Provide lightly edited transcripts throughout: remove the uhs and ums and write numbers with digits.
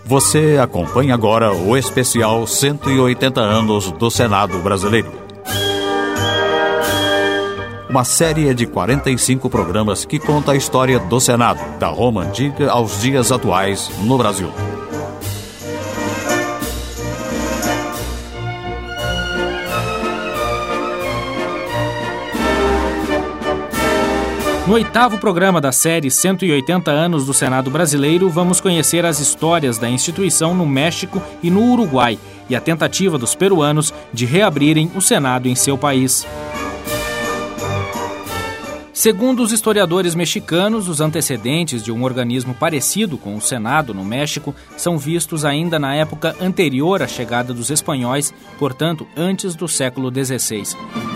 Você acompanha agora o especial 180 anos do Senado Brasileiro. Uma série de 45 programas que conta a história do Senado, da Roma Antiga aos dias atuais no Brasil. No 8º programa da série 180 anos do Senado Brasileiro, vamos conhecer as histórias da instituição no México e no Uruguai e a tentativa dos peruanos de reabrirem o Senado em seu país. Segundo os historiadores mexicanos, os antecedentes de um organismo parecido com o Senado no México são vistos ainda na época anterior à chegada dos espanhóis, portanto, antes do século XVI.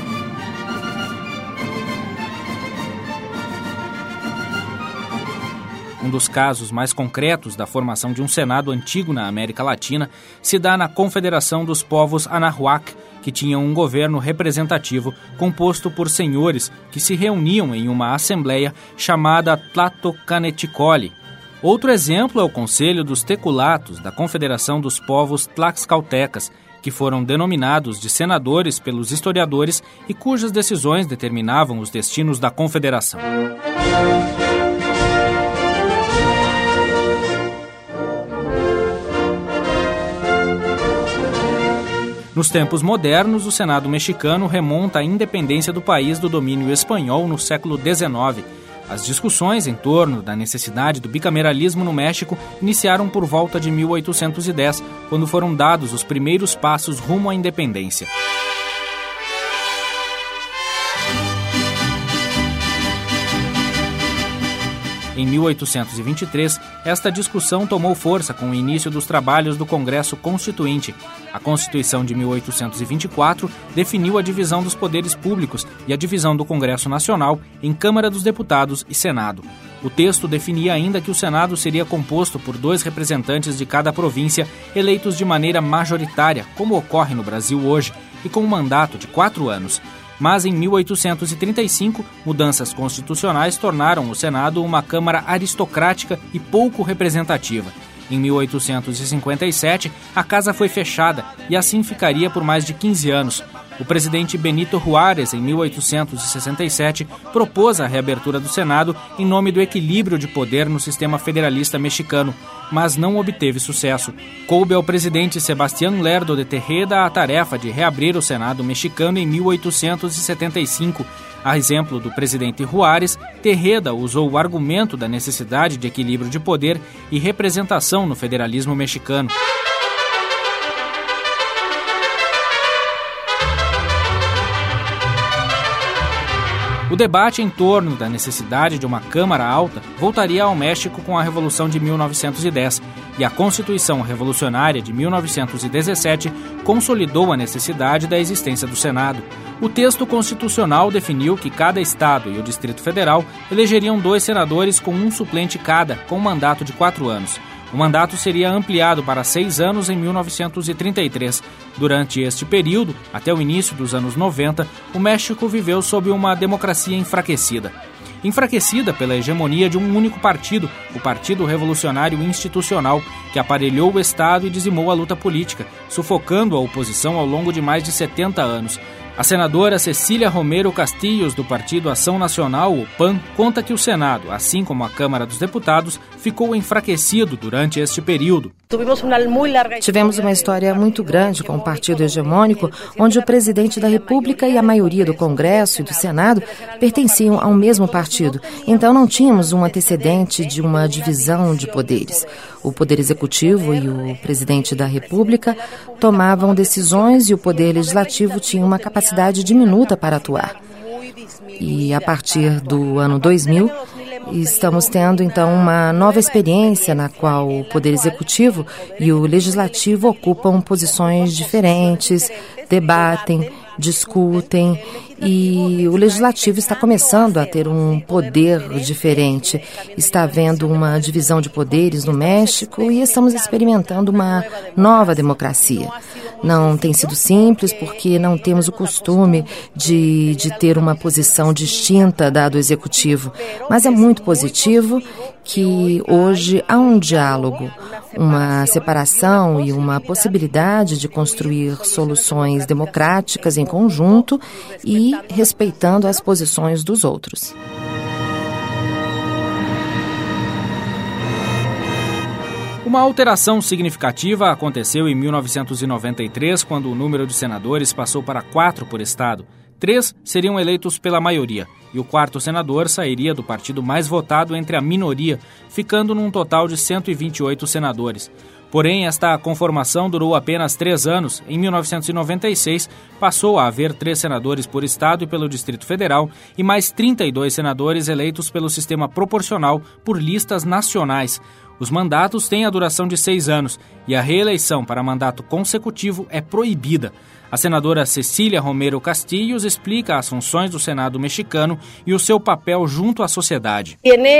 Um dos casos mais concretos da formação de um Senado antigo na América Latina se dá na Confederação dos Povos Anahuac, que tinham um governo representativo composto por senhores que se reuniam em uma assembleia chamada Tlatocaneticoli. Outro exemplo é o Conselho dos Teculatos da Confederação dos Povos Tlaxcaltecas, que foram denominados de senadores pelos historiadores e cujas decisões determinavam os destinos da Confederação. Nos tempos modernos, o Senado mexicano remonta à independência do país do domínio espanhol no século XIX. As discussões em torno da necessidade do bicameralismo no México iniciaram por volta de 1810, quando foram dados os primeiros passos rumo à independência. Em 1823, esta discussão tomou força com o início dos trabalhos do Congresso Constituinte. A Constituição de 1824 definiu a divisão dos poderes públicos e a divisão do Congresso Nacional em Câmara dos Deputados e Senado. O texto definia ainda que o Senado seria composto por 2 representantes de cada província, eleitos de maneira majoritária, como ocorre no Brasil hoje, e com um mandato de 4 anos. Mas em 1835, mudanças constitucionais tornaram o Senado uma Câmara aristocrática e pouco representativa. Em 1857, a casa foi fechada e assim ficaria por mais de 15 anos. O presidente Benito Juárez, em 1867, propôs a reabertura do Senado em nome do equilíbrio de poder no sistema federalista mexicano, mas não obteve sucesso. Coube ao presidente Sebastián Lerdo de Tejeda a tarefa de reabrir o Senado mexicano em 1875. A exemplo do presidente Juárez, Tejeda usou o argumento da necessidade de equilíbrio de poder e representação no federalismo mexicano. O debate em torno da necessidade de uma Câmara Alta voltaria ao México com a Revolução de 1910, e a Constituição Revolucionária de 1917 consolidou a necessidade da existência do Senado. O texto constitucional definiu que cada estado e o Distrito Federal elegeriam 2 senadores com um suplente cada, com um mandato de 4 anos. O mandato seria ampliado para 6 anos em 1933. Durante este período, até o início dos anos 90, o México viveu sob uma democracia enfraquecida. Enfraquecida pela hegemonia de um único partido, o Partido Revolucionário Institucional, que aparelhou o Estado e dizimou a luta política, sufocando a oposição ao longo de mais de 70 anos. A senadora Cecília Romero Castillos, do Partido Ação Nacional, o PAN, conta que o Senado, assim como a Câmara dos Deputados, ficou enfraquecido durante este período. Tivemos uma história muito grande com o partido hegemônico, onde o presidente da República e a maioria do Congresso e do Senado pertenciam ao mesmo partido. Então não tínhamos um antecedente de uma divisão de poderes. O Poder Executivo e o presidente da República tomavam decisões e o Poder Legislativo tinha uma capacidade diminuta para atuar. E a partir do ano 2000, estamos tendo, então, uma nova experiência na qual o Poder Executivo e o Legislativo ocupam posições diferentes, debatem, discutem, e o Legislativo está começando a ter um poder diferente. Está havendo uma divisão de poderes no México e estamos experimentando uma nova democracia. Não tem sido simples porque não temos o costume de ter uma posição distinta da do Executivo, mas é muito positivo que hoje há um diálogo, uma separação e uma possibilidade de construir soluções democráticas em conjunto e respeitando as posições dos outros. Uma alteração significativa aconteceu em 1993, quando o número de senadores passou para 4 por estado. 3 seriam eleitos pela maioria, e o 4º senador sairia do partido mais votado entre a minoria, ficando num total de 128 senadores. Porém, esta conformação durou apenas 3 anos. Em 1996, passou a haver 3 senadores por estado e pelo Distrito Federal e mais 32 senadores eleitos pelo sistema proporcional por listas nacionais. Os mandatos têm a duração de 6 anos e a reeleição para mandato consecutivo é proibida. A senadora Cecília Romero Castillos explica as funções do Senado mexicano e o seu papel junto à sociedade.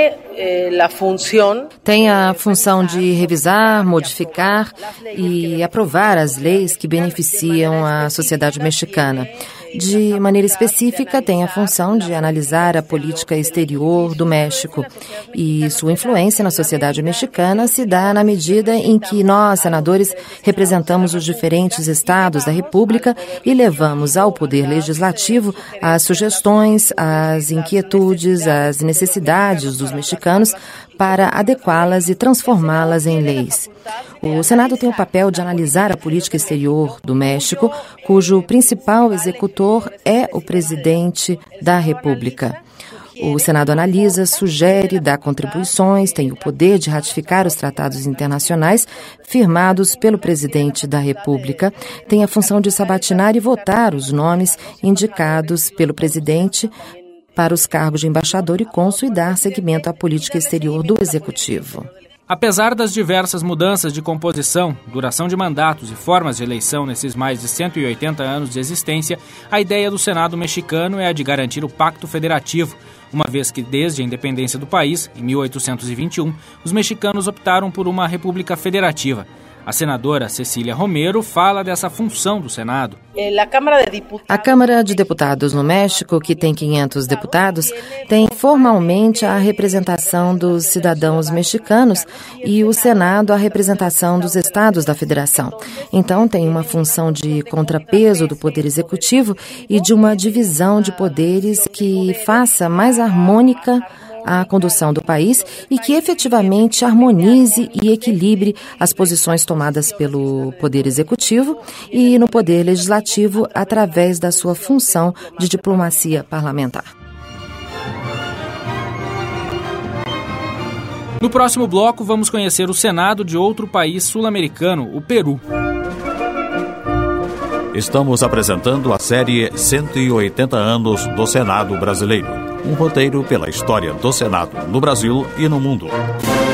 Tem a função de revisar, modificar e aprovar as leis que beneficiam a sociedade mexicana. De maneira específica, tem a função de analisar a política exterior do México. E sua influência na sociedade mexicana se dá na medida em que nós, senadores, representamos os diferentes estados da República e levamos ao Poder Legislativo as sugestões, as inquietudes, as necessidades dos mexicanos para adequá-las e transformá-las em leis. O Senado tem o papel de analisar a política exterior do México, cujo principal executor é o presidente da República. O Senado analisa, sugere, dá contribuições, tem o poder de ratificar os tratados internacionais firmados pelo presidente da República, tem a função de sabatinar e votar os nomes indicados pelo presidente para os cargos de embaixador e cônsul e dar seguimento à política exterior do Executivo. Apesar das diversas mudanças de composição, duração de mandatos e formas de eleição nesses mais de 180 anos de existência, a ideia do Senado mexicano é a de garantir o pacto federativo, uma vez que desde a independência do país, em 1821, os mexicanos optaram por uma república federativa. A senadora Cecília Romero fala dessa função do Senado. A Câmara de Deputados no México, que tem 500 deputados, tem formalmente a representação dos cidadãos mexicanos e o Senado a representação dos estados da federação. Então, tem uma função de contrapeso do poder executivo e de uma divisão de poderes que faça mais harmônica a condução do país e que efetivamente harmonize e equilibre as posições tomadas pelo Poder Executivo e no Poder Legislativo através da sua função de diplomacia parlamentar. No próximo bloco, vamos conhecer o Senado de outro país sul-americano, o Peru. Estamos apresentando a série 180 anos do Senado brasileiro. Um roteiro pela história do Senado no Brasil e no mundo.